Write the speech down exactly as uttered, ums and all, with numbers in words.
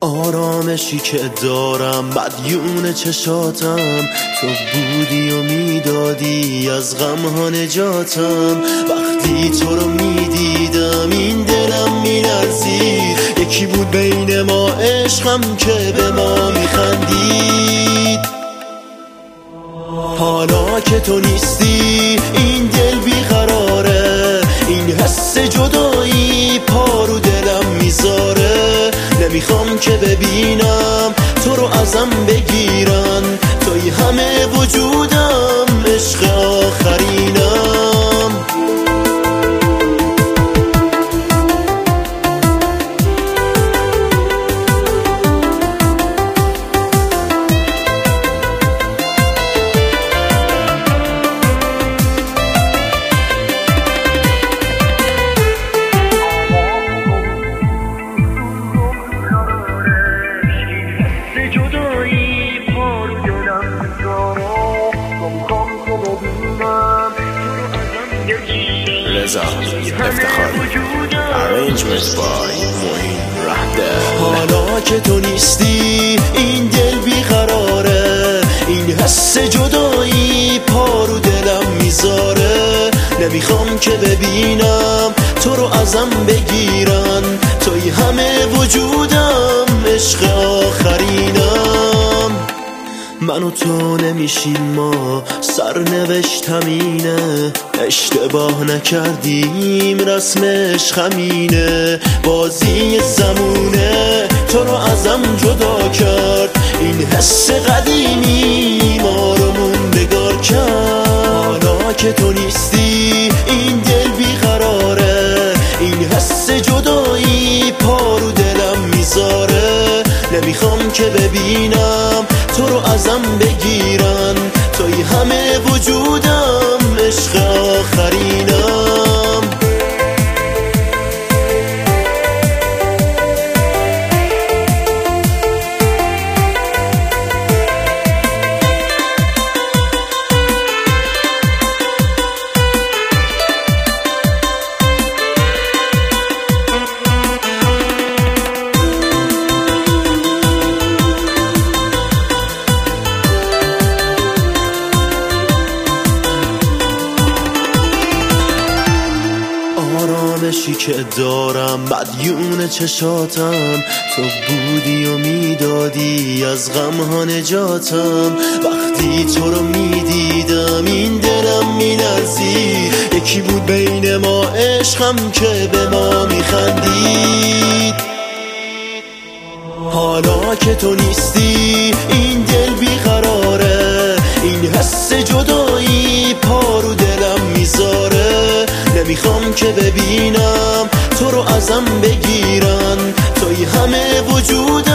آرامشی که دارم مدیون چشاتم، تو بودی و میدادی از غمها نجاتم. وقتی تو رو میدیدم این دلم میلرزید، یکی بود بین ما عشقم که به ما میخندید. حالا که تو نیستی این دل بیقراره، این حس جدایی پا رو دلم میذاره. نمیخوام که ببینم تو رو ازم بگیرن، توی همه وجودم، عشق آخرینم. رضا افتخاری Arrangement by موین رهده. حالا که تو نیستی این دل بیقراره، این حس جدایی پا رو دلم میذاره. نمیخوام که ببینم تو رو ازم بگیرن، توی همه وجودم، عشق آخرینم. من و تو نمیشیم، ما سرنوشتم اینه. اشتباه نکردیم، رسم عشق همینه. بازی زمونه تو رو ازم جدا کرد، این حس قدیمی ما رو موندگار کرد. حالا که تو نیستی این دل بیقراره، این حس جدایی پا رو دلم میذاره. نمیخوام که ببینم تو رو ازم بگیرن، توی همه وجودم، عشق آخرینم. آرامشی که دارم مدیون چشاتم، تو بودی و میدادی از غمها نجاتم. وقتی تو رو میدیدم این دلم میلرزید، یکی بود بین ما عشقم که به ما میخندید. حالا که تو نیستی این دل بیقراره، این حس جدایی پا رو دلم میذاره. نمیخوام که ببینم تو رو ازم بگیرن، توی همه وجودم،